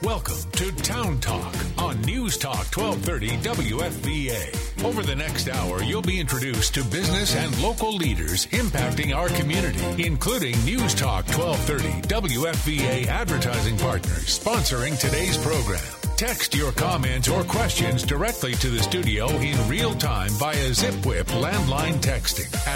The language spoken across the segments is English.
Welcome to Town Talk on News Talk 1230 WFVA. Over the next hour, you'll be introduced to business and local leaders impacting our community, including News Talk 1230 WFVA advertising partners sponsoring today's program. Text your comments or questions directly to the studio in real time via ZipWhip landline texting at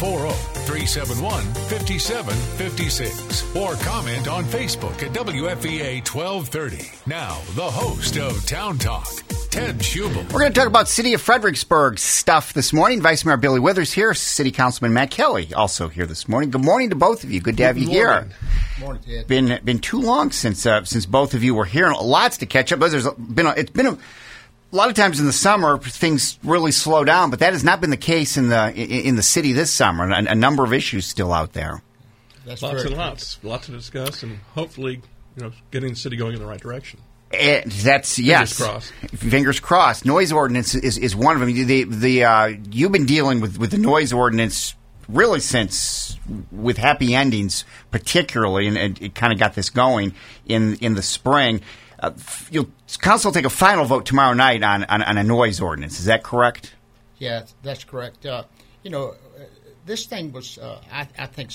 540-371-5756 or comment on Facebook at WFVA 1230. Now, the host of Town Talk, Ted Schubel. We're going to talk about City of Fredericksburg stuff this morning. Vice Mayor Billy Withers here. City Councilman Matt Kelly also here this morning. Good morning to both of you. Good to have you here. Good morning, Ted. Been too long since both of you were here, and lots to catch up. It's been a lot of times in the summer things really slow down, but that has not been the case in the city this summer. A number of issues still out there. That's lots and lots to discuss, and hopefully, getting the city going in the right direction. That's yes. Fingers crossed. Fingers crossed. Noise ordinance is one of them. You've been dealing with the noise ordinance really since with Happy Endings, particularly, and it kind of got this going in the spring. Council will take a final vote tomorrow night on a noise ordinance. Is that correct? Yeah, that's correct. This thing was, I think,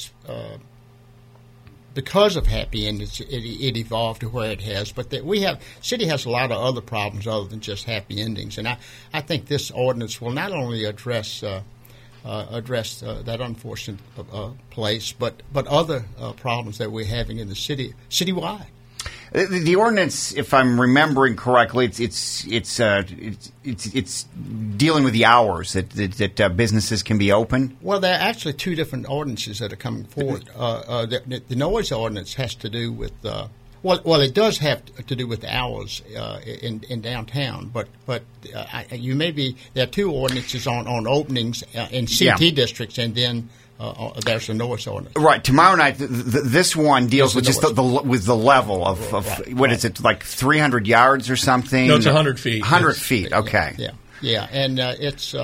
because of Happy Endings, it evolved to where it has. But city has a lot of other problems other than just Happy Endings, and I think this ordinance will not only address that unfortunate place, but other problems that we're having in the citywide. The ordinance, if I'm remembering correctly, it's dealing with the hours that businesses can be open. Well, there are actually two different ordinances that are coming forward. The noise ordinance has to do with it does have to do with the hours in downtown, but there are two ordinances on openings in CT districts, and then there's a noise ordinance. Right. Tomorrow night, this one deals with just the level of what is it, like 300 yards or something? No, it's 100 feet. 100 feet. Okay. Yeah, and it's.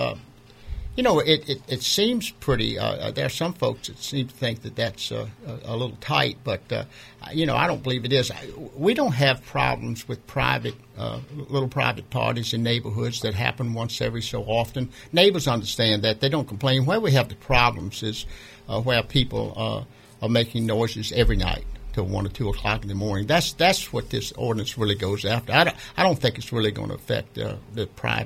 It seems pretty. There are some folks that seem to think that that's a little tight, but I don't believe it is. We don't have problems with little private parties in neighborhoods that happen once every so often. Neighbors understand that. They don't complain. Where we have the problems is where people are making noises every night till 1 or 2 o'clock in the morning. That's what this ordinance really goes after. I don't think it's really going to affect the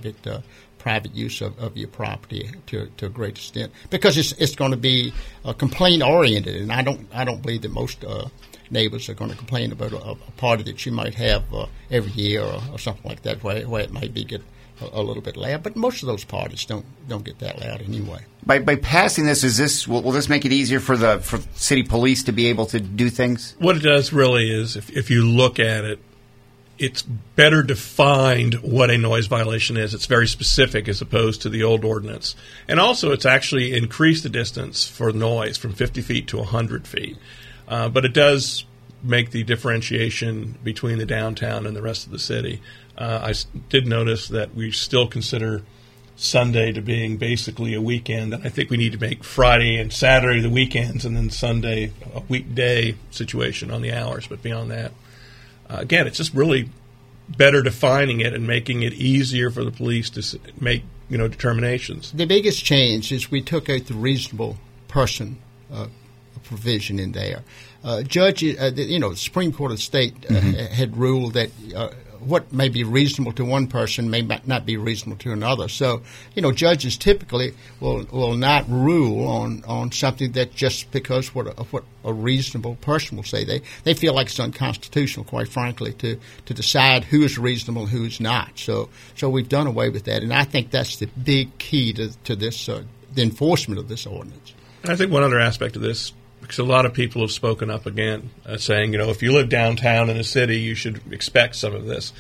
private use of your property to a great extent, because it's going to be complaint oriented, and I don't believe that most neighbors are going to complain about a party that you might have every year or something like that, where it might get a little bit loud. But most of those parties don't get that loud anyway. By passing this, will this make it easier for city police to be able to do things? What it does really is, if you look at it, it's better defined what a noise violation is. It's very specific as opposed to the old ordinance. And also, it's actually increased the distance for noise from 50 feet to 100 feet. But it does make the differentiation between the downtown and the rest of the city. I did notice that we still consider Sunday to being basically a weekend. And I think we need to make Friday and Saturday the weekends, and then Sunday a weekday situation on the hours. But beyond that, again, it's just really better defining it and making it easier for the police to make determinations. The biggest change is we took out the reasonable person provision in there. Judges, the Supreme Court of the state had ruled that what may be reasonable to one person may not be reasonable to another. So, judges typically will not rule on something that just because what a reasonable person will say. They feel like it's unconstitutional, quite frankly, to decide who is reasonable and who is not. So we've done away with that, and I think that's the big key to this, the enforcement of this ordinance. And I think one other aspect of this, because a lot of people have spoken up again, saying, if you live downtown in a city, you should expect some of this.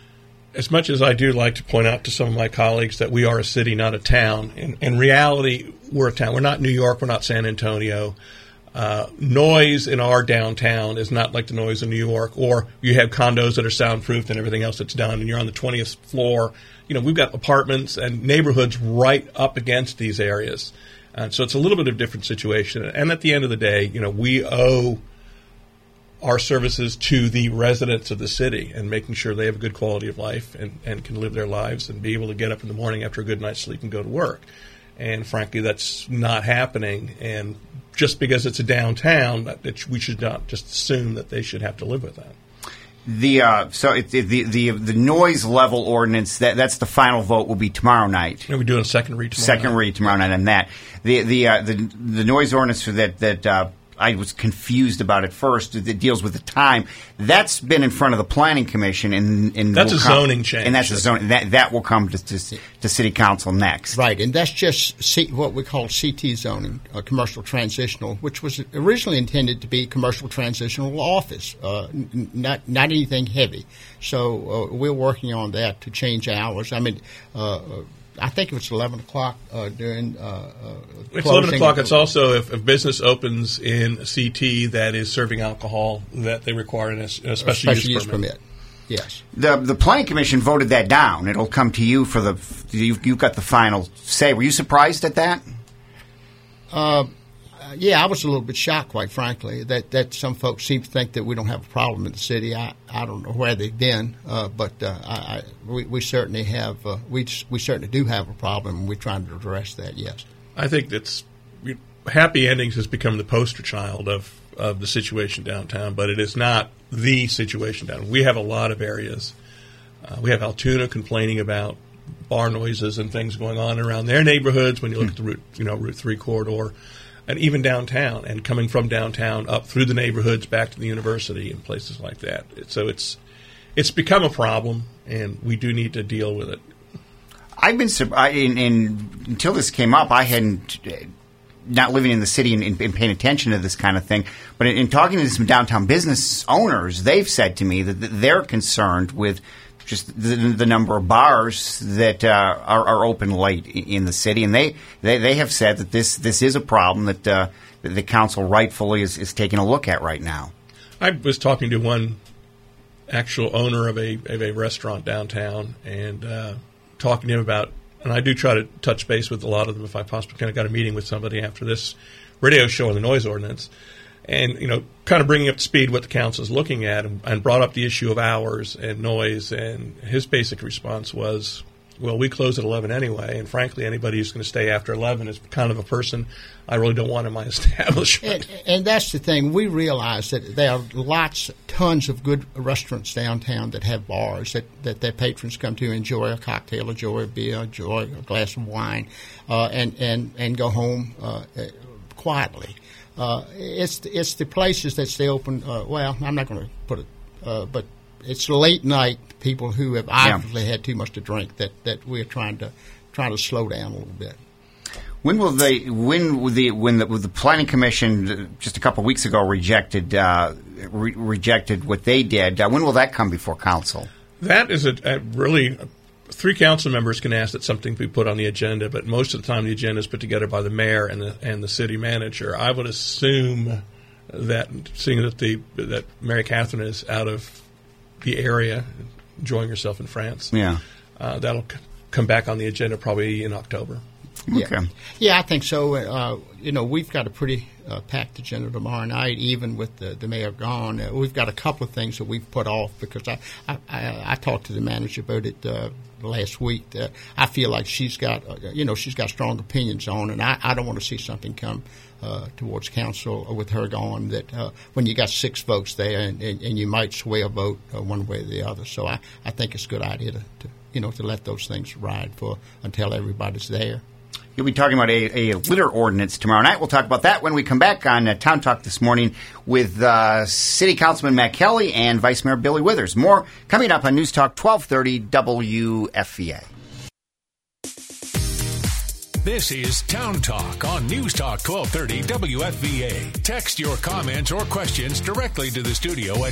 As much as I do like to point out to some of my colleagues that we are a city, not a town, in reality, we're a town. We're not New York. We're not San Antonio. Noise in our downtown is not like the noise in New York, or you have condos that are soundproofed and everything else that's done, and you're on the 20th floor. We've got apartments and neighborhoods right up against these areas. So it's a little bit of a different situation. And at the end of the day, we owe our services to the residents of the city and making sure they have a good quality of life and can live their lives and be able to get up in the morning after a good night's sleep and go to work. And frankly, that's not happening. And just because it's a downtown, we should not just assume that they should have to live with that. The noise level ordinance, that's the final vote will be tomorrow night. And we're doing a second read tomorrow Second read tomorrow night on that. The noise ordinance that I was confused about at first, that deals with the time, that's been in front of the Planning Commission. And that's a zoning change. And that's a zoning. That will come to City Council next. Right, and that's just what we call CT zoning, commercial transitional, which was originally intended to be commercial transitional office, not anything heavy. So we're working on that to change hours. I mean, I think it was 11 o'clock during it's 11 o'clock. It's also if business opens in CT that is serving alcohol, that they require a special use permit. Yes. The Planning Commission voted that down. It'll come to you for you've got the final say. Were you surprised at that? Yeah, I was a little bit shocked, quite frankly, that some folks seem to think that we don't have a problem in the city. I don't know where they've been, but we certainly have. We certainly do have a problem, and we're trying to address that. Yes, I think Happy Endings has become the poster child of the situation downtown, but it is not the situation downtown. We have a lot of areas. We have Altoona complaining about bar noises and things going on around their neighborhoods. When you look at the Route 3 corridor. And even downtown, and coming from downtown up through the neighborhoods back to the university and places like that. So it's become a problem, and we do need to deal with it. I've been until this came up, I hadn't not living in the city and paying attention to this kind of thing. But in talking to some downtown business owners, they've said to me that they're concerned with just the number of bars that are open late in the city, and they have said that this is a problem that the council rightfully is taking a look at right now. I was talking to one actual owner of a restaurant downtown and talking to him about, and I do try to touch base with a lot of them if I possibly can. I got a meeting with somebody after this radio show on the noise ordinance. And, kind of bringing up to speed what the council is looking at and brought up the issue of hours and noise. And his basic response was, well, we close at 11 anyway. And frankly, anybody who's going to stay after 11 is kind of a person I really don't want in my establishment. And that's the thing. We realize that there are tons of good restaurants downtown that have bars that their patrons come to enjoy a cocktail, enjoy a beer, enjoy a glass of wine, and go home quietly. It's the places that stay open. I'm not going to put it, but it's late night people who have obviously had too much to drink that we're trying to slow down a little bit. When the Planning Commission just a couple of weeks ago rejected what they did? When will that come before council? That is a really. 3 council members can ask that something be put on the agenda, but most of the time the agenda is put together by the mayor and the city manager. I would assume that, seeing that Mary Catherine is out of the area, enjoying herself in France, that'll come back on the agenda probably in October. Okay. Yeah, I think so. We've got a pretty packed agenda tomorrow night, even with the mayor gone. We've got a couple of things that we've put off because I talked to the manager about it last week. I feel like she's got strong opinions on, and I don't want to see something come towards council with her gone that when you got 6 votes there and you might sway a vote one way or the other. So I think it's a good idea to let those things ride until everybody's there. You'll be talking about a litter ordinance tomorrow night. We'll talk about that when we come back on Town Talk this morning with City Councilman Matt Kelly and Vice Mayor Billy Withers. More coming up on News Talk 1230 WFVA. This is Town Talk on News Talk 1230 WFVA. Text your comments or questions directly to the studio at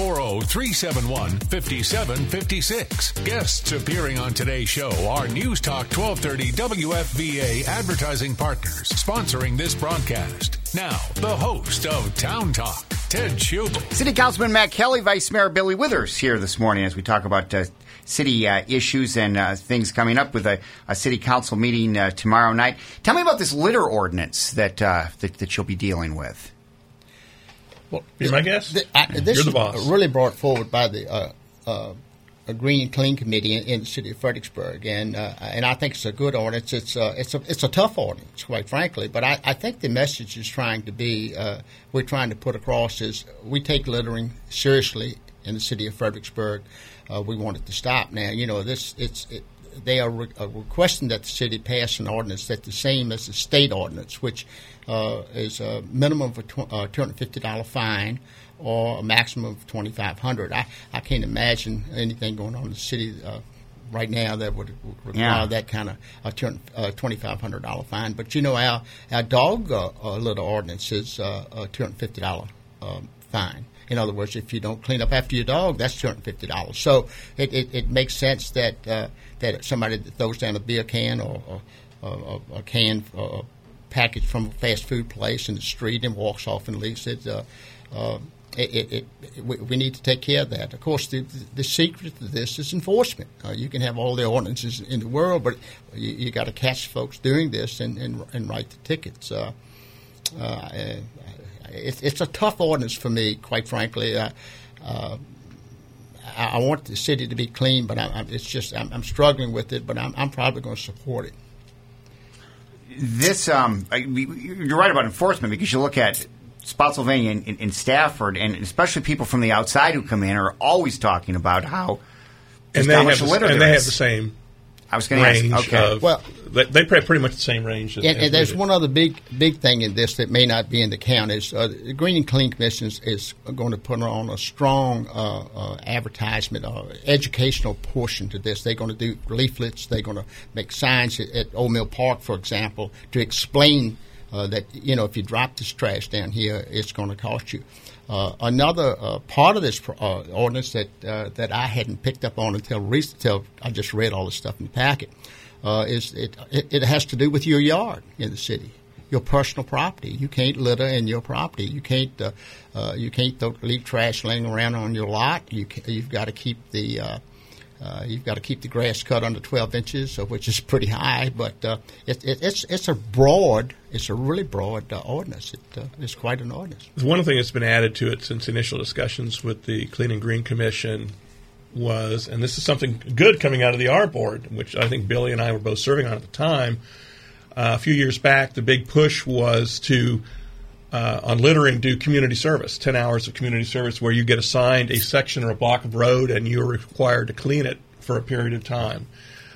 540-371-5756. Guests appearing on today's show are News Talk 1230 WFVA advertising partners sponsoring this broadcast. Now, the host of Town Talk, Ted Schubel. City Councilman Matt Kelly, Vice Mayor Billy Withers here this morning as we talk about city issues and things coming up with a city council meeting tomorrow night. Tell me about this litter ordinance that you'll be dealing with. Be my guest? This You're the boss. is really brought forward by the Green and Clean Committee in the city of Fredericksburg, and I think it's a good ordinance. It's a tough ordinance, quite frankly, but I think the message is trying to be we're trying to put across is we take littering seriously in the city of Fredericksburg. We want it to stop now. They are requesting that the city pass an ordinance that's the same as the state ordinance, which is a minimum of a $250 fine or a maximum of $2,500. I can't imagine anything going on in the city right now that would require that kind of a $2,500 fine. But our dog litter ordinance is a $250 fine. In other words, if you don't clean up after your dog, that's $250. So it makes sense that somebody that throws down a beer can or a can package from a fast food place in the street and walks off and leaves it. We need to take care of that. Of course, the secret to this is enforcement. You can have all the ordinances in the world, but you got to catch folks doing this and write the tickets. It's a tough ordinance for me, quite frankly. I want the city to be clean, but I'm struggling with it. But I'm probably going to support it. This you're right about enforcement, because you look at Spotsylvania and Stafford, and especially people from the outside who come in are always talking about how much litter there is. And they have the same. I was going to ask. Okay. They pretty much the same range. And there's one other big thing in this that may not be in the count is the Green and Clean Commission is going to put on a strong advertisement, educational portion to this. They're going to do leaflets. They're going to make signs at Old Mill Park, for example, to explain that if you drop this trash down here, it's going to cost you. Another part of this ordinance that I hadn't picked up on until I just read all the stuff in the packet is it has to do with your yard in the city, your personal property. You can't litter in your property. You can't leave trash laying around on your lot. You've got to keep the grass cut under 12 inches, which is pretty high. But it's a really broad ordinance. It's quite an ordinance. One thing that's been added to it since initial discussions with the Clean and Green Commission was, and this is something good coming out of the R Board, which I think Billy and I were both serving on at the time. A few years back, the big push was to on littering, do community service, 10 hours of community service where you get assigned a section or a block of road and you're required to clean it for a period of time.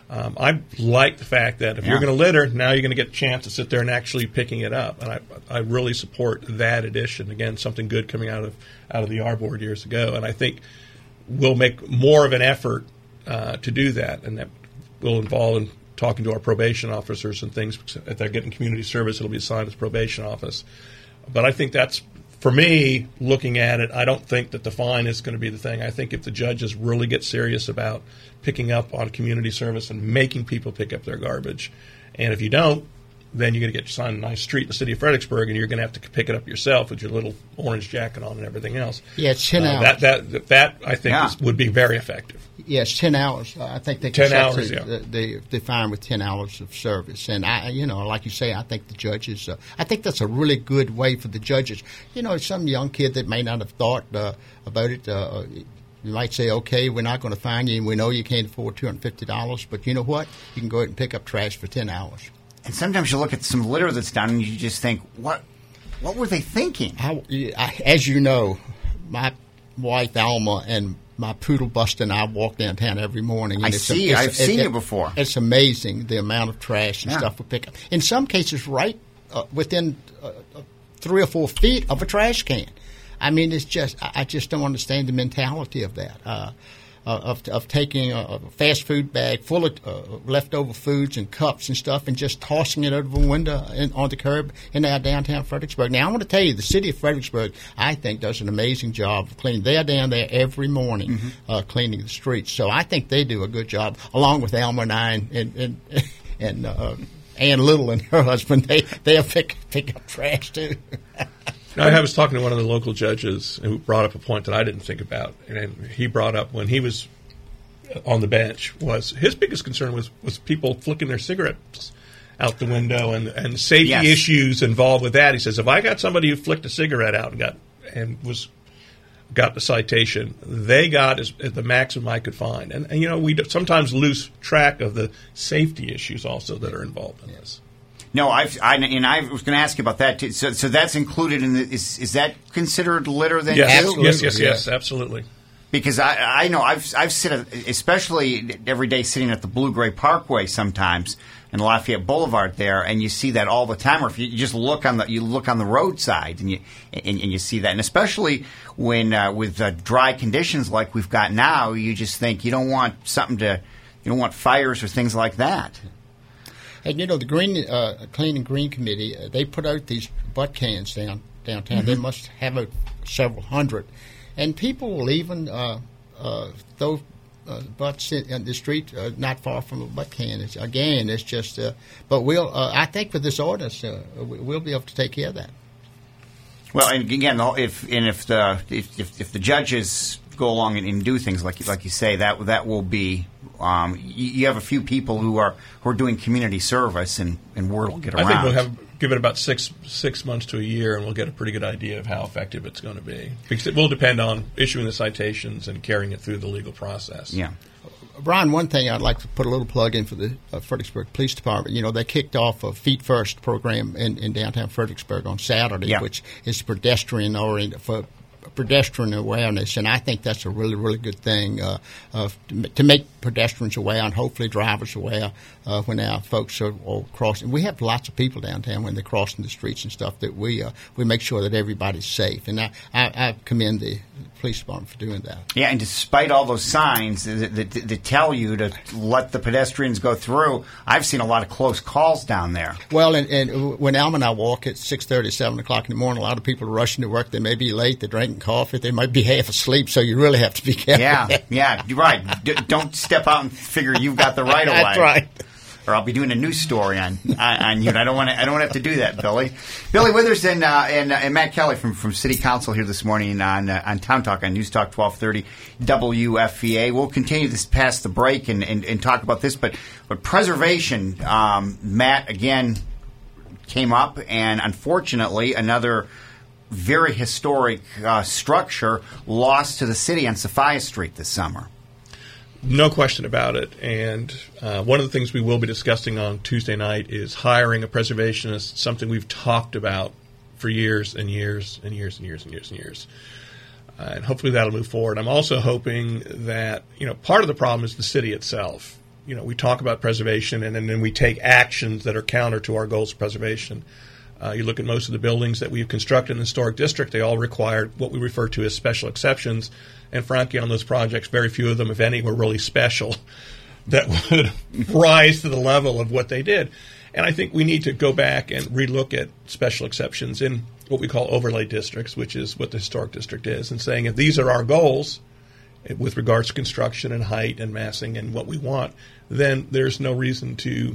I like the fact that if you're going to litter, now you're going to get a chance to sit there and actually picking it up. And I really support that addition. Again, something good coming out of the R Board years ago. And I think we'll make more of an effort to do that. And that will involve in talking to our probation officers and things. If they're getting community service, it'll be assigned to the probation office. But I think that's, for me, looking at it, I don't think that the fine is going to be the thing. I think if the judges really get serious about picking up on community service and making people pick up their garbage, and if you don't, then you're going to get assigned a nice street in the city of Fredericksburg, and you're going to have to pick it up yourself with your little orange jacket on and everything else. Yeah, it's 10 hours. That I think would be very effective. Yes, 10 hours. I think they can set the fine with 10 hours of service. And, like you say, I think the judges, I think that's a really good way for the judges. Some young kid that may not have thought about it, you might say, okay, we're not going to fine you, and we know you can't afford $250, but you know what? You can go ahead and pick up trash for 10 hours. And sometimes you look at some litter that's done and you just think, what were they thinking? As you know, my wife Alma and my poodle Buster and I walk downtown every morning. I've seen you before. It's amazing the amount of trash and stuff we pick up. In some cases, right within 3 or 4 feet of a trash can. I mean, I just don't understand the mentality of that. Of taking a fast food bag full of leftover foods and cups and stuff and just tossing it over the window on the curb in our downtown Fredericksburg. Now, I want to tell you, the city of Fredericksburg, I think, does an amazing job of cleaning. They're down there every morning cleaning the streets. So I think they do a good job, along with Alma and I and Ann Little and her husband. They'll pick up trash, too. I was talking to one of the local judges who brought up a point that I didn't think about, and he brought up when he was on the bench was his biggest concern was people flicking their cigarettes out the window and safety issues involved with that. He says, if I got somebody who flicked a cigarette out and got the citation. They got the maximum I could find. And we sometimes lose track of the safety issues also that are involved in this. No, I was going to ask you about that too. So that's included in is that considered litter then? Yes, too? yes, absolutely. Because I know I've especially every day sitting at the Blue Gray Parkway sometimes and Lafayette Boulevard there, and you see that all the time. Or if you just look on the roadside and you see that, and especially when with dry conditions like we've got now, you just think you don't want fires or things like that. And the Clean and Green Committee, they put out these butt cans downtown. Mm-hmm. They must have several hundred, and people will even throw butts in the street not far from a butt can. It's just. But I think with this ordinance, we'll be able to take care of that. Well, and again, if the judges go along and do things like you say, that will be. You have a few people who are doing community service, and word will get around. I think we'll give it about six months to a year, and we'll get a pretty good idea of how effective it's going to be. Because it will depend on issuing the citations and carrying it through the legal process. Yeah. Brian, one thing I'd like to put a little plug in for the Fredericksburg Police Department. They kicked off a Feet First program in downtown Fredericksburg on Saturday, which is pedestrian awareness, and I think that's a really, really good thing to make pedestrians aware and hopefully drivers aware when our folks are all crossing. We have lots of people downtown when they're crossing the streets and stuff that we make sure that everybody's safe, and I commend the police department for doing that. Yeah, and despite all those signs that tell you to let the pedestrians go through, I've seen a lot of close calls down there. Well, and when Alma and I walk at 6:30, 7 o'clock in the morning, a lot of people are rushing to work. They may be late. They're drinking coffee. They might be half asleep, so you really have to be careful. Yeah, you're right. Don't step out and figure you've got the right of way. That's right. Or I'll be doing a news story on you. And I don't want to have to do that, Billy. Billy Withers and Matt Kelly from City Council here this morning on Town Talk on News Talk 1230 WFVA. We'll continue this past the break and talk about this, but preservation. Matt again came up, and unfortunately another very historic structure lost to the city on Sophia Street this summer. No question about it. And one of the things we will be discussing on Tuesday night is hiring a preservationist, something we've talked about for years and years and years and years and years and years. And hopefully that'll move forward. I'm also hoping that, part of the problem is the city itself. We talk about preservation and then we take actions that are counter to our goals of preservation. You look at most of the buildings that we've constructed in the historic district, they all required what we refer to as special exceptions. And frankly, on those projects, very few of them, if any, were really special that would rise to the level of what they did. And I think we need to go back and relook at special exceptions in what we call overlay districts, which is what the historic district is, and saying if these are our goals with regards to construction and height and massing and what we want, then there's no reason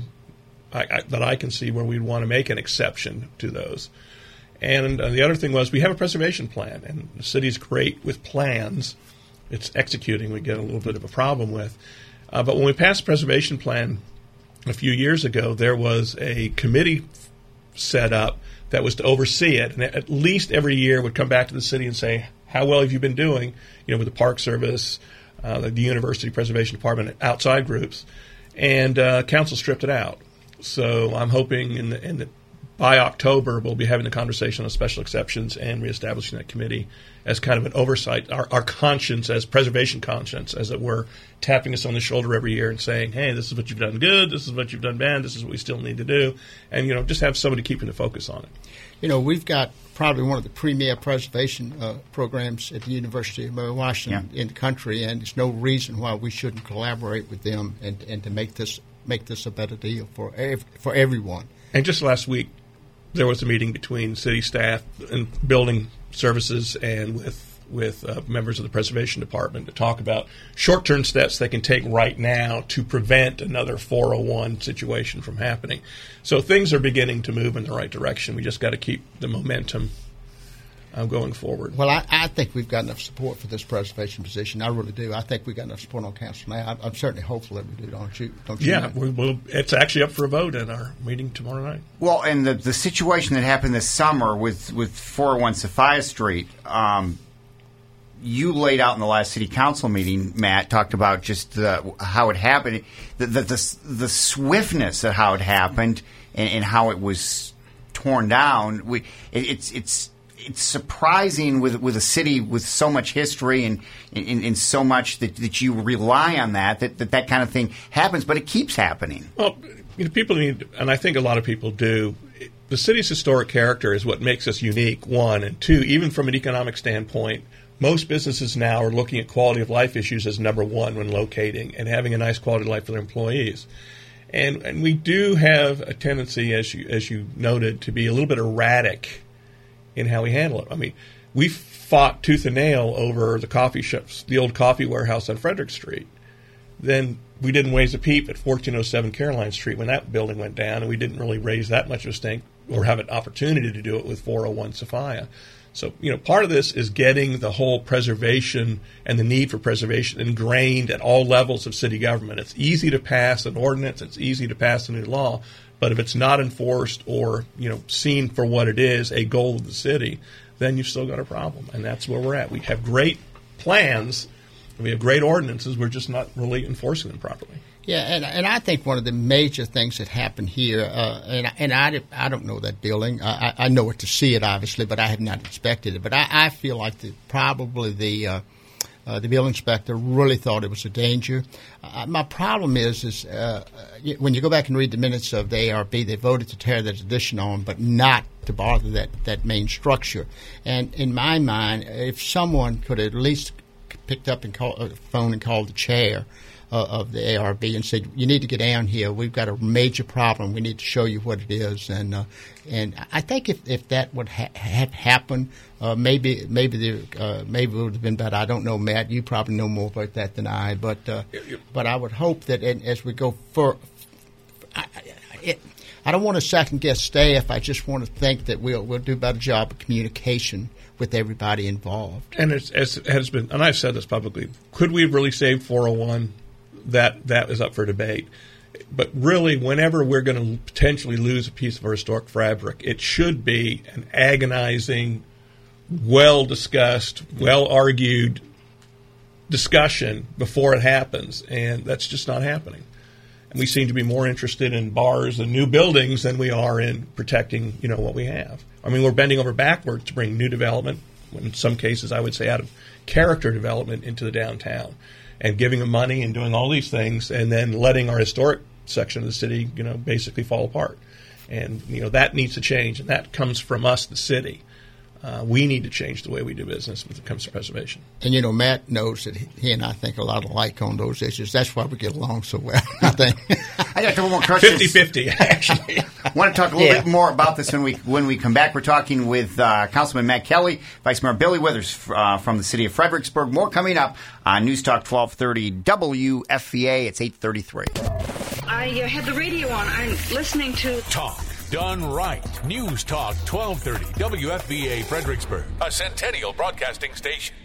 that I can see where we'd want to make an exception to those. And the other thing was we have a preservation plan, and the city's great with plans. It's executing we get a little bit of a problem with. But when we passed the preservation plan a few years ago, there was a committee set up that was to oversee it, and at least every year would come back to the city and say, how well have you been doing, with the Park Service, the University Preservation Department, outside groups, and council stripped it out. So I'm hoping by October we'll be having the conversation on special exceptions and reestablishing that committee as kind of an oversight, our conscience, as preservation conscience, as it were, tapping us on the shoulder every year and saying, hey, this is what you've done good, this is what you've done bad, this is what we still need to do, and just have somebody keeping the focus on it. We've got probably one of the premier preservation programs at the University of Mary Washington in the country, and there's no reason why we shouldn't collaborate with them and to make this a better deal for everyone. And just last week, there was a meeting between city staff and building services and with members of the preservation department to talk about short-term steps they can take right now to prevent another 401 situation from happening. So things are beginning to move in the right direction. We just got to keep the momentum going forward. Well, I think we've got enough support for this preservation position. I really do. I think we've got enough support on council now. I'm certainly hopeful that we do, don't you? Yeah, it's actually up for a vote in our meeting tomorrow night. Well, and the situation that happened this summer with 401 Sophia Street, you laid out in the last city council meeting, Matt, talked about just how it happened, the swiftness of how it happened and how it was torn down. It's surprising with a city with so much history and so much that you rely on that kind of thing happens, but it keeps happening. Well, people need, and I think a lot of people do, the city's historic character is what makes us unique, one, and two, even from an economic standpoint, most businesses now are looking at quality of life issues as number one when locating and having a nice quality of life for their employees. And we do have a tendency, as you noted, to be a little bit erratic in how we handle it. I mean, we fought tooth and nail over the coffee shops, the old coffee warehouse on Frederick Street. Then we didn't raise a peep at 1407 Caroline Street when that building went down, and we didn't really raise that much of a stink or have an opportunity to do it with 401 Sophia. So, part of this is getting the whole preservation and the need for preservation ingrained at all levels of city government. It's easy to pass an ordinance, it's easy to pass a new law, but if it's not enforced or, seen for what it is, a goal of the city, then you've still got a problem. And that's where we're at. We have great plans, we have great ordinances, we're just not really enforcing them properly. Yeah, and I think one of the major things that happened here, and I don't know that building. I know it to see it, obviously, but I have not inspected it. But I feel like probably the building inspector really thought it was a danger. My problem is when you go back and read the minutes of the ARB, they voted to tear that addition on, but not to bother that main structure. And in my mind, if someone could at least picked up and called a phone and called the chair of the ARB and said, you need to get down here. We've got a major problem. We need to show you what it is. And I think if that would have happened, maybe it would have been better. I don't know, Matt. You probably know more about that than I. But I would hope that as we go I don't want to second guess staff. I just want to think that we'll do a better job of communication with everybody involved. And as has been, and I've said this publicly, could we have really saved 401? That is up for debate. But really, whenever we're going to potentially lose a piece of our historic fabric, it should be an agonizing, well-discussed, well-argued discussion before it happens, and that's just not happening. And we seem to be more interested in bars and new buildings than we are in protecting, what we have. I mean, we're bending over backwards to bring new development, in some cases I would say out of character development, into the downtown, and giving them money and doing all these things, and then letting our historic section of the city, basically fall apart. And, that needs to change, and that comes from us, the city. We need to change the way we do business when it comes to preservation. And, Matt knows that he and I think a lot alike on those issues. That's why we get along so well, I think. I got a couple more questions. 50-50, actually. I want to talk a little bit more about this when we come back. We're talking with Councilman Matt Kelly, Vice Mayor Billy Withers from the city of Fredericksburg. More coming up on News Talk 1230 WFVA. It's 8:33. I had the radio on. I'm listening to Talk done right. News Talk 1230 WFVA Fredericksburg, a Centennial Broadcasting station.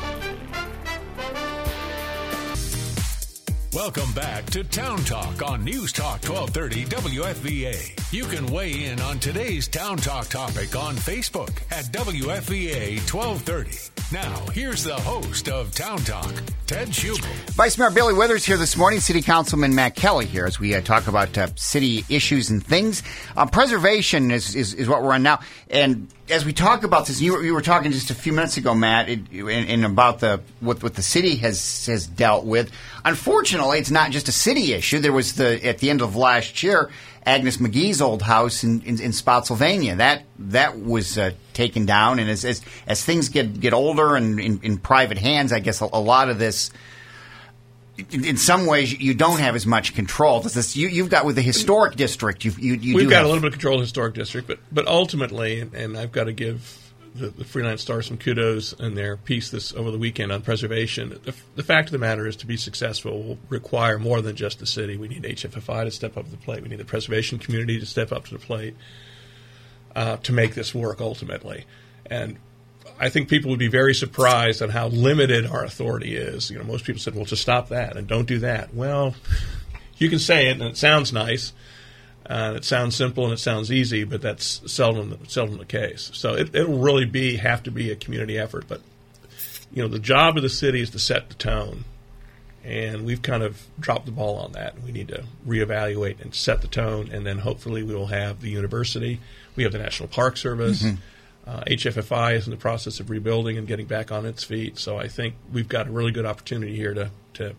Welcome back to Town Talk on News Talk 1230 WFVA. You can weigh in on today's Town Talk topic on Facebook at WFVA 1230. Now, here's the host of Town Talk, Ted Schubel. Vice Mayor Billy Withers here this morning, City Councilman Matt Kelly here as we talk about city issues and things. Preservation is what we're on now. And as we talk about this, you were talking just a few minutes ago, Matt, and about what the city has dealt with. Unfortunately, it's not just a city issue. There was at the end of last year, Agnes McGee's old house in Spotsylvania. That was taken down, and as things get older and in private hands, I guess a lot of this, in some ways, you don't have as much control. You've got with the historic district. We've got a little bit of control of the historic district, but ultimately, and I've got to give the Freelance Star some kudos in their piece this over the weekend on preservation. The fact of the matter is, to be successful will require more than just the city. We need HFFI to step up to the plate. We need the preservation community to step up to the plate to make this work ultimately. And I think people would be very surprised at how limited our authority is. Most people said, well, just stop that and don't do that. Well, you can say it, and it sounds nice, it sounds simple, and it sounds easy, but that's seldom the case. So it'll really have to be a community effort. But, the job of the city is to set the tone, and we've kind of dropped the ball on that. We need to reevaluate and set the tone, and then hopefully we will have the university. We have the National Park Service. Mm-hmm. HFFI is in the process of rebuilding and getting back on its feet. So I think we've got a really good opportunity here to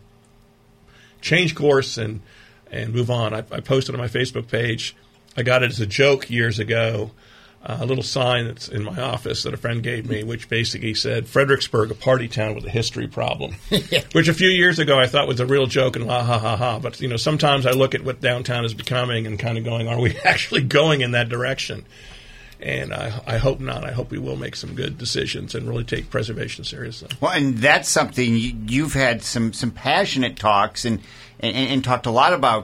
change course and move on. I posted on my Facebook page, I got it as a joke years ago, a little sign that's in my office that a friend gave me, which basically said, Fredericksburg, a party town with a history problem, which a few years ago I thought was a real joke and ha, ha, ha, ha. But, sometimes I look at what downtown is becoming and kind of going, are we actually going in that direction? And I hope not. I hope we will make some good decisions and really take preservation seriously. Well, and that's something you've had some passionate talks and talked a lot about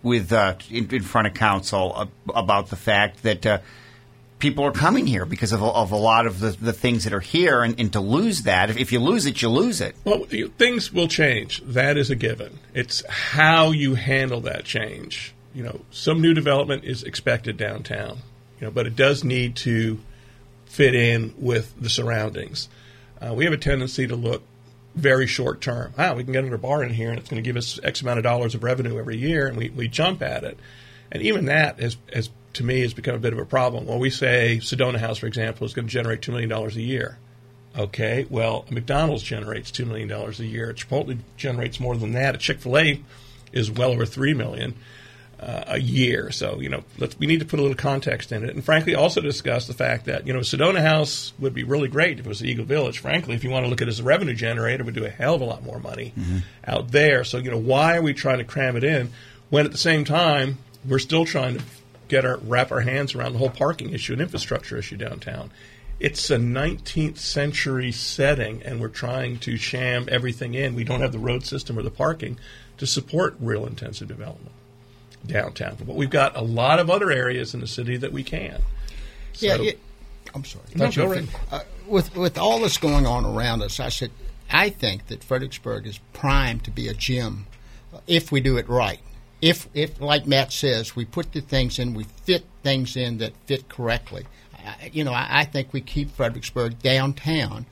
in front of council about the fact that people are coming here because of a lot of the things that are here, and to lose that, if you lose it, you lose it. Well, things will change. That is a given. It's how you handle that change. Some new development is expected downtown. But it does need to fit in with the surroundings. We have a tendency to look very short term. We can get another bar in here, and it's going to give us X amount of dollars of revenue every year, and we jump at it. And even that, has to me, has become a bit of a problem. Well, we say Sedona House, for example, is going to generate $2 million a year. Okay, well, McDonald's generates $2 million a year. Chipotle generates more than that. Chick-fil-A is well over $3 million. A year. So, we need to put a little context in it. And frankly, also discuss the fact that, Sedona House would be really great if it was the Eagle Village. Frankly, if you want to look at it as a revenue generator, it would do a hell of a lot more money out there. So, why are we trying to cram it in when at the same time we're still trying to wrap our hands around the whole parking issue and infrastructure issue downtown? It's a 19th century setting, and we're trying to sham everything in. We don't have the road system or the parking to support real intensive development downtown. But we've got a lot of other areas in the city that we can. So, I'm sorry. No, go right. With all this going on around us, I think that Fredericksburg is primed to be a gym if we do it right. If like Matt says, we put the things in, we fit things in that fit correctly. I think we keep Fredericksburg downtown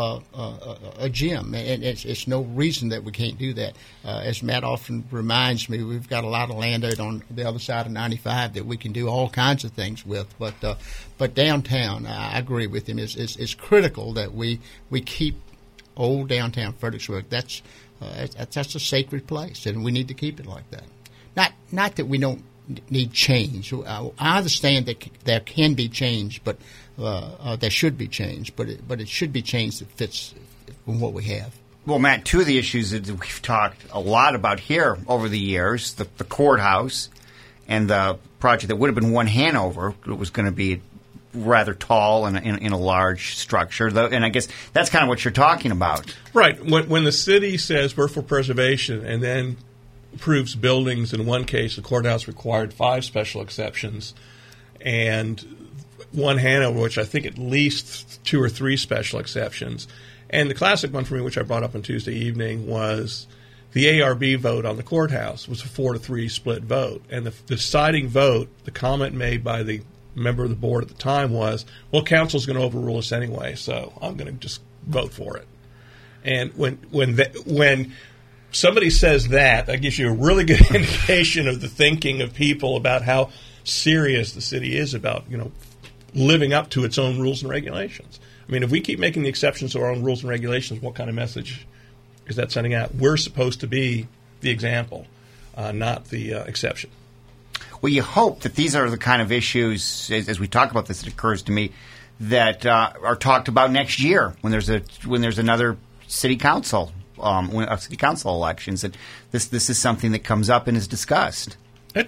a gym, and it's no reason that we can't do that. As Matt often reminds me, we've got a lot of land out on the other side of 95 that we can do all kinds of things with. But downtown, I agree with him, is critical that we keep old downtown Fredericksburg. That's a sacred place, and we need to keep it like that. Not that we don't need change. I understand that there can be change, but there should be change. But it should be change that fits from what we have. Well, Matt, two of the issues that we've talked a lot about here over the years, the courthouse and the project that would have been One Hanover, it was going to be rather tall and in a large structure. And I guess that's kind of what you're talking about. Right. When the city says we're for preservation and then approves buildings, in one case the courthouse required 5 special exceptions, and One Hanover, which I think at least 2 or 3 special exceptions. And the classic one for me, which I brought up on Tuesday evening, was the ARB vote on the courthouse was a 4-3 split vote. And the deciding vote, the comment made by the member of the board at the time was, well, council's going to overrule us anyway, so I'm going to just vote for it. And when somebody says that gives you a really good indication of the thinking of people about how serious the city is about, living up to its own rules and regulations. I mean, if we keep making the exceptions to our own rules and regulations, what kind of message is that sending out? We're supposed to be the example, not the exception. Well, you hope that these are the kind of issues, as we talk about this, it occurs to me, that are talked about next year when there's another city council city council elections. That this is something that comes up and is discussed.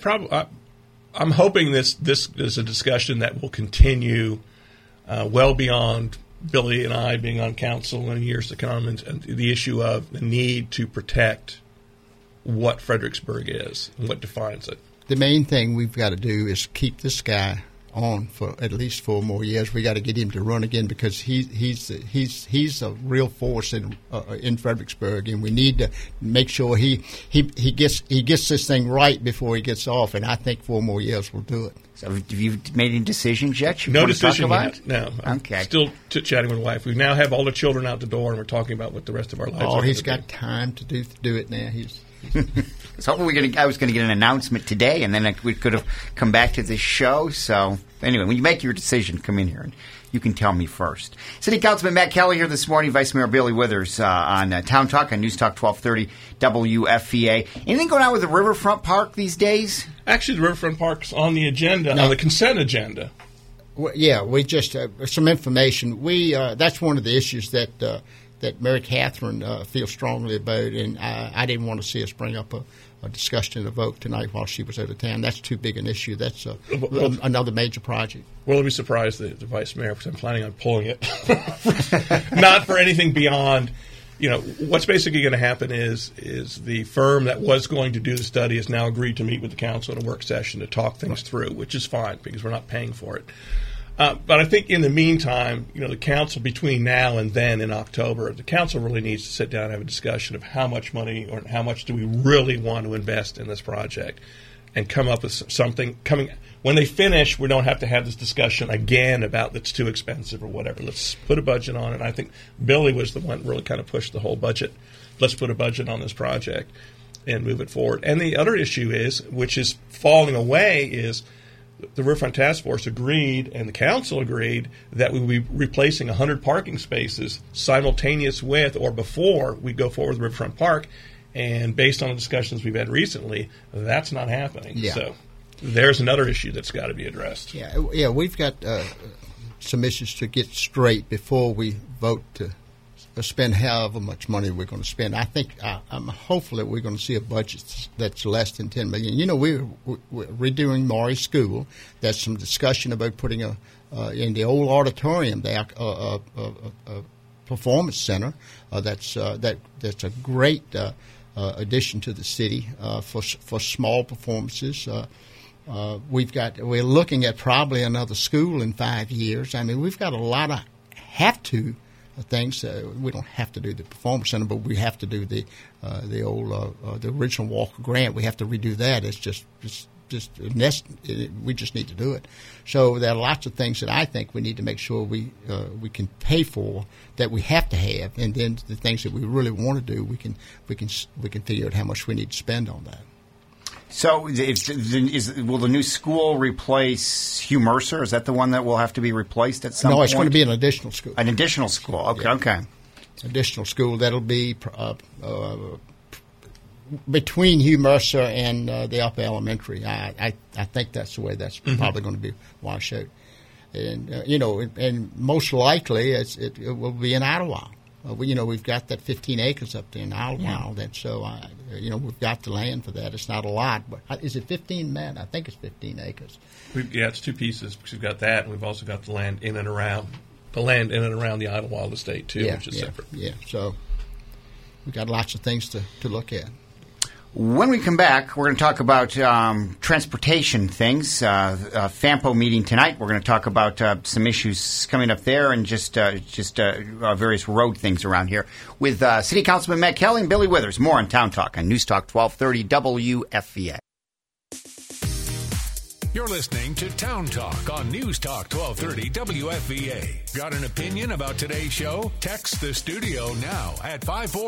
I'm hoping this is a discussion that will continue well beyond Billy and I being on council in years to come, and the issue of the need to protect what Fredericksburg is and what defines it. The main thing we've got to do is keep this guy on for at least 4 more years. We got to get him to run again because he's a real force in Fredericksburg, and we need to make sure he gets this thing right before he gets off. And I think 4 more years will do it. So have you made any decisions yet? No decision yet. No. Okay. Still chatting with the wife. We now have all the children out the door, and we're talking about what the rest of our lives are. Oh, he's got time to do it now. So I was going to get an announcement today, and then we could have come back to this show. So anyway, when you make your decision, come in here and you can tell me first. City Councilman Matt Kelly here this morning, Vice Mayor Billy Withers on Town Talk on News Talk 1230 WFVA. Anything going on with the Riverfront Park these days? Actually, the Riverfront Park's on the agenda, on the consent agenda. Well, yeah, we just some information. That's one of the issues that Mary Catherine feels strongly about, and I didn't want to see us bring up a discussion and a vote tonight while she was out of town. That's too big an issue. That's another major project. Well, let me surprise the Vice Mayor because I'm planning on pulling it. Not for anything beyond, what's basically going to happen is the firm that was going to do the study has now agreed to meet with the council in a work session to talk things through, which is fine because we're not paying for it. But I think in the meantime, the council between now and then in October, the council really needs to sit down and have a discussion of how much money or how much do we really want to invest in this project and come up with something when they finish. We don't have to have this discussion again about it's too expensive or whatever. Let's put a budget on it. I think Billy was the one that really kind of pushed the whole budget. Let's put a budget on this project and move it forward. And the other issue which is falling away, is the Riverfront Task Force agreed and the council agreed that we would be replacing 100 parking spaces simultaneous with or before we go forward with Riverfront Park. And based on the discussions we've had recently, that's not happening. Yeah. So there's another issue that's got to be addressed. Yeah, we've got some issues to get straight before we vote to spend however much money we're going to spend. I think I'm hopeful that we're going to see a budget that's less than $10 million. We're redoing Maury School. There's some discussion about putting in the old auditorium there a performance center. That's a great addition to the city for small performances. We're looking at probably another school in 5 years. I mean, we've got a lot of things. We don't have to do the performance center, but we have to do the original Walker Grant. We have to redo that. It's just we just need to do it. So there are lots of things that I think we need to make sure we can pay for, that we have to have, and then the things that we really want to do, we can figure out how much we need to spend on that. So, will the new school replace Hugh Mercer? Is that the one that will have to be replaced at some point? No, it's going to be an additional school. An additional school. Okay. Yeah. Okay. Additional school that'll be between Hugh Mercer and the upper elementary. I think that's the way that's probably going to be washed out. And and most likely it will be in Idlewild. We've got that 15 acres up there in Idlewild, and so we've got the land for that. It's not a lot, but is it 15, Matt? I think it's 15 acres. It's two pieces because we've got that, and we've also got the land in and around the Idlewild estate too, which is separate. Yeah, so we've got lots of things to look at. When we come back, we're going to talk about transportation things. FAMPO meeting tonight. We're going to talk about some issues coming up there and just various road things around here with City Councilman Matt Kelly and Billy Withers. More on Town Talk on News Talk 1230 WFVA. You're listening to Town Talk on News Talk 1230 WFVA. Got an opinion about today's show? Text the studio now at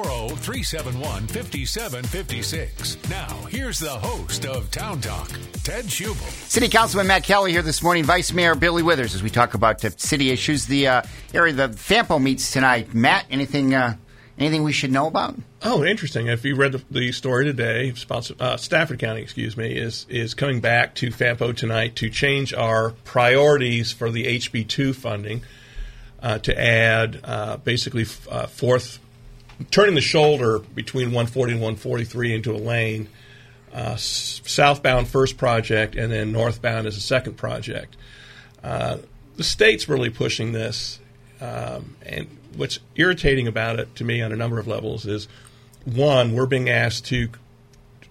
540-371-5756. Now, here's the host of Town Talk, Ted Schubel. City Councilman Matt Kelly here this morning, Vice Mayor Billy Withers, as we talk about city issues. The FAMPO meets tonight. Matt, anything we should know about? Oh, interesting. If you read the story today, Stafford County, is coming back to FAMPO tonight to change our priorities for the HB2 funding to add basically turning the shoulder between 140 and 143 into a lane, southbound first project, and then northbound as a second project. The state's really pushing this, and what's irritating about it to me on a number of levels is, one, we're being asked to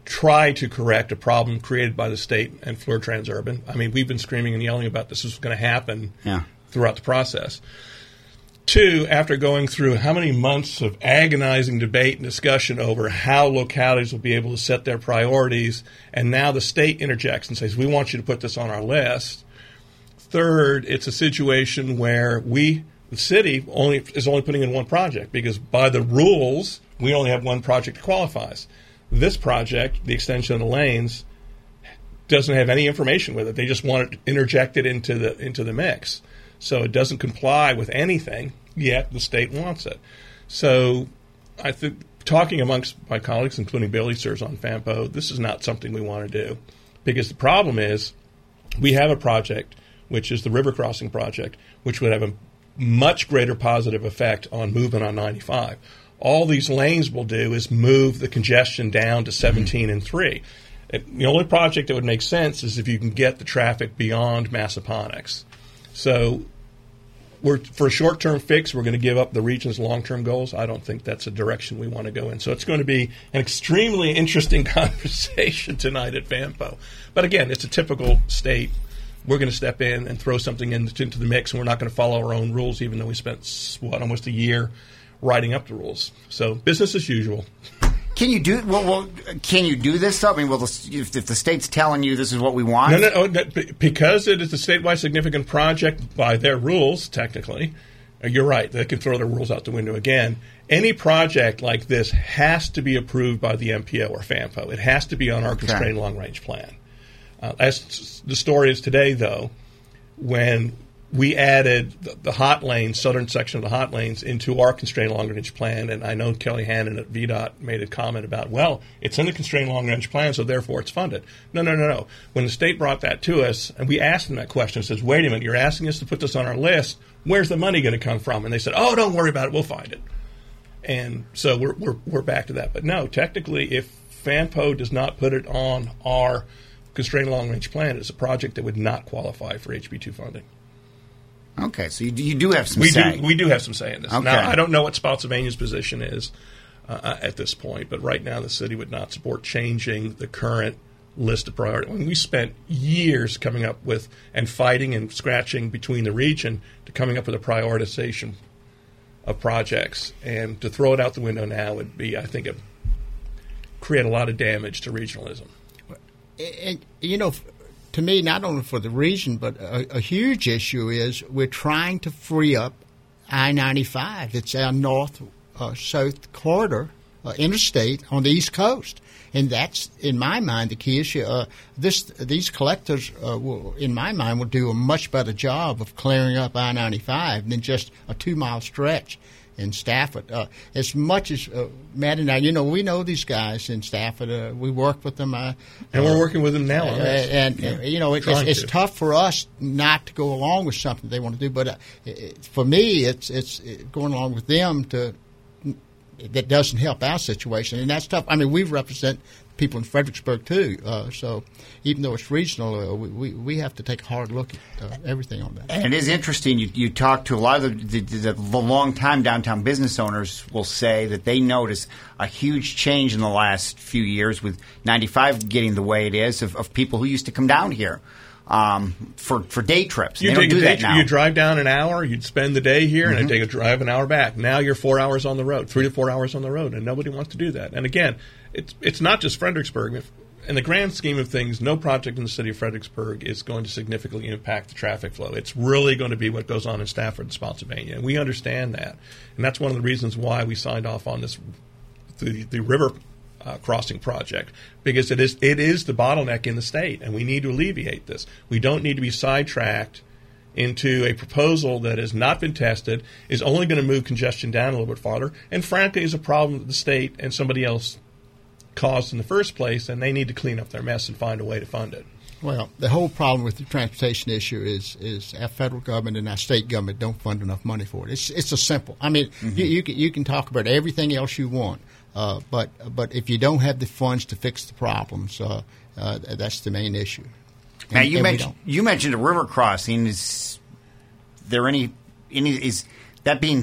try to correct a problem created by the state and Fluor Transurban. I mean, we've been screaming and yelling about this was going to happen throughout the process. 2, after going through how many months of agonizing debate and discussion over how localities will be able to set their priorities, and now the state interjects and says, we want you to put this on our list. 3rd, it's a situation where the city is only putting in one project because by the rules, we only have one project that qualifies. This project, the extension of the lanes, doesn't have any information with it. They just want it interjected into the mix. So it doesn't comply with anything, yet the state wants it. So I think talking amongst my colleagues, including Billy serves on FAMPO, this is not something we want to do. Because the problem is we have a project, which is the River Crossing Project, which would have a much greater positive effect on movement on 95. All these lanes will do is move the congestion down to 17 and 3. The only project that would make sense is if you can get the traffic beyond Massaponax. So for a short-term fix, we're going to give up the region's long-term goals. I don't think that's a direction we want to go in. So it's going to be an extremely interesting conversation tonight at FAMPO. But again, it's a typical state. We're going to step in and throw something into the mix, and we're not going to follow our own rules, even though we spent, almost a year writing up the rules. So business as usual. Can you do Can you do this stuff? I mean, if the state's telling you this is what we want? No, because it is a statewide significant project by their rules, technically, you're right. They can throw their rules out the window again. Any project like this has to be approved by the MPO or FAMPO. It has to be on our constrained long-range plan. As the story is today, though, when we added the hot lanes, southern section of the hot lanes, into our constrained long-range plan, and I know Kelly Hannon at VDOT made a comment about, well, it's in the constrained long-range plan, so therefore it's funded. No. When the state brought that to us, and we asked them that question, it says, wait a minute, you're asking us to put this on our list, where's the money going to come from? And they said, oh, don't worry about it, we'll find it. And so we're back to that. But no, technically, if FAMPO does not put it on our constrained long-range plan, it's a project that would not qualify for HB2 funding. Okay, so you do have some say. We do have some say in this. Okay. Now, I don't know what Spotsylvania's position is at this point, but right now the city would not support changing the current list of priorities. I mean, we spent years coming up with and fighting and scratching between the region to coming up with a prioritization of projects, and to throw it out the window now would be, I think, create a lot of damage to regionalism. And, to me, not only for the region, but a huge issue is we're trying to free up I-95. It's our north-south corridor interstate on the East Coast. And that's, in my mind, the key issue. These collectors, in my mind, will do a much better job of clearing up I-95 than just a 2-mile stretch in Stafford. As much as Matt and I, we know these guys in Stafford. We work with them. And we're working with them now. It's tough for us not to go along with something they want to do. But for me, it's going along with them that doesn't help our situation. And that's tough. I mean, we represent people in Fredericksburg, too. So even though it's regional, we have to take a hard look at everything on that. And it is interesting. You talk to a lot of the long-time downtown business owners will say that they notice a huge change in the last few years with 95 getting the way it is of people who used to come down here for day trips. They don't do that now. You drive down an hour, you'd spend the day here, and take a drive an hour back. Now you're 4 hours on the road, 3 to 4 hours on the road, and nobody wants to do that. And again, it's not just Fredericksburg. In the grand scheme of things, no project in the city of Fredericksburg is going to significantly impact the traffic flow. It's really going to be what goes on in Stafford and Spotsylvania, and we understand that. And that's one of the reasons why we signed off on this, the river crossing project, because it is the bottleneck in the state, and we need to alleviate this. We don't need to be sidetracked into a proposal that has not been tested, is only going to move congestion down a little bit farther, and frankly is a problem that the state and somebody else caused in the first place, and they need to clean up their mess and find a way to fund it. Well, the whole problem with the transportation issue is our federal government and our state government don't fund enough money for it. It's a simple. I mean, you can talk about everything else you want, but if you don't have the funds to fix the problems, that's the main issue. Now you mentioned a river crossing. Is there is that being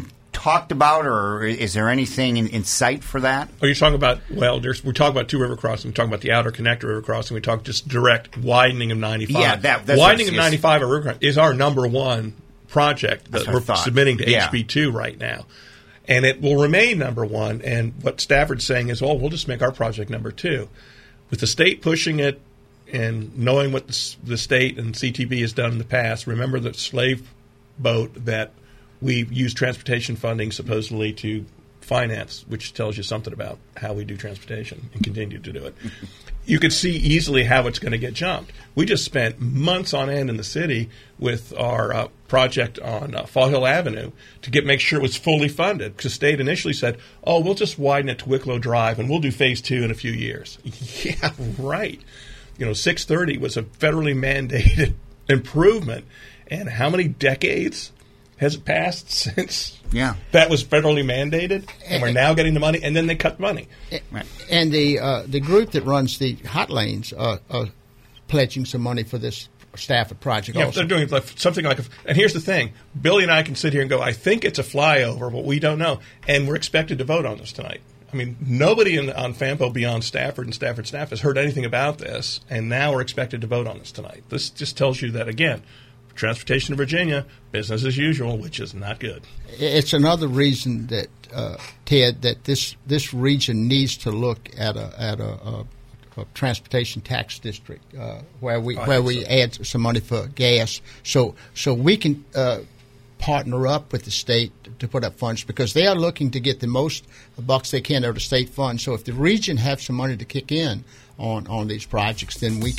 talked about, or is there anything in sight for that? Are you talking about, well, we're talking about two river crossings. We're talking about the outer connector river crossing. We talk just direct widening of 95. Yeah, that's widening of 95 or river crossing is our number one project that we're submitting to HB2 right now. And it will remain number one. And what Stafford's saying is, we'll just make our project number two. With the state pushing it and knowing what the state and CTB has done in the past, remember the slave boat that we use transportation funding supposedly to finance, which tells you something about how we do transportation and continue to do it. You can see easily how it's going to get jumped. We just spent months on end in the city with our project on Fall Hill Avenue to make sure it was fully funded, because the state initially said, we'll just widen it to Wicklow Drive and we'll do phase 2 in a few years. Yeah, right. 630 was a federally mandated improvement, and how many decades has it passed since that was federally mandated, and we're now getting the money, and then they cut money. And the group that runs the hot lanes are pledging some money for this Stafford project also. They're doing something like and here's the thing. Billy and I can sit here and go, I think it's a flyover, but we don't know. And we're expected to vote on this tonight. I mean, nobody on FAMPO beyond Stafford and Stafford staff has heard anything about this, and now we're expected to vote on this tonight. This just tells you that, again, transportation in Virginia, business as usual, which is not good. It's another reason that, Ted, that this region needs to look at a transportation tax district where we add some money for gas, so we can partner up with the state to put up funds, because they are looking to get the most bucks they can out of the state funds. So if the region have some money to kick in on these projects, then we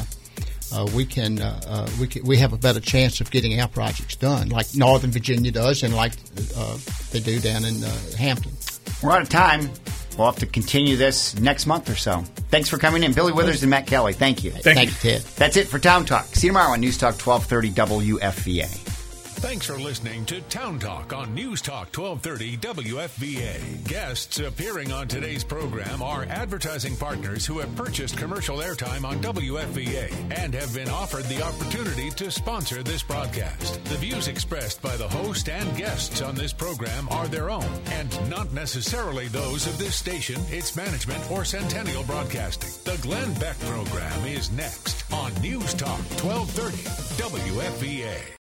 have a better chance of getting our projects done, like Northern Virginia does, and like they do down in Hampton. We're out of time. We'll have to continue this next month or so. Thanks for coming in, Billy Withers and Matt Kelly. Thank you. Thank you, Ted. That's it for Town Talk. See you tomorrow on News Talk 1230 WFVA. Thanks for listening to Town Talk on News Talk 1230 WFVA. Guests appearing on today's program are advertising partners who have purchased commercial airtime on WFVA and have been offered the opportunity to sponsor this broadcast. The views expressed by the host and guests on this program are their own and not necessarily those of this station, its management, or Centennial Broadcasting. The Glenn Beck program is next on News Talk 1230 WFVA.